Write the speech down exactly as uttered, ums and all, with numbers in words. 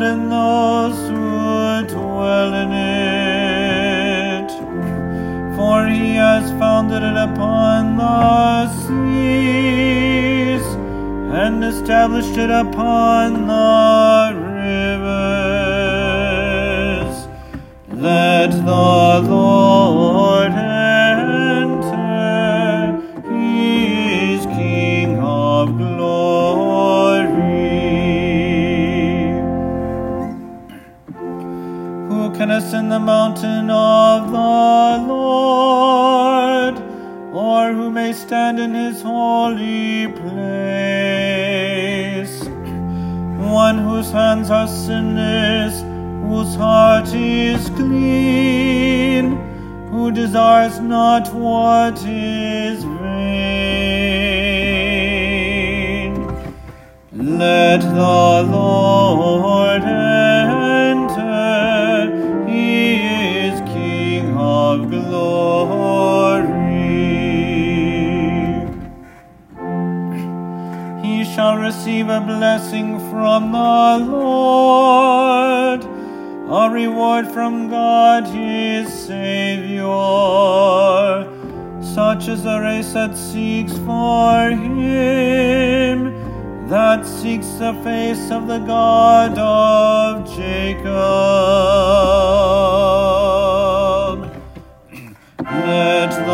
and those who dwell in it. For he has founded it upon the seas, and established it upon the rivers. Let the Lord enter, he is King of glory. Who can ascend the mountain of the Lord, or who may stand in his holy place? One whose hands are sinless, whose heart is clean, who desires not what is vain. Let the Lord enter, he is King of glory. He shall receive a blessing from the Lord, a reward from God his Savior. Such is the race that seeks for him, that seeks the face of the God of Jacob. Let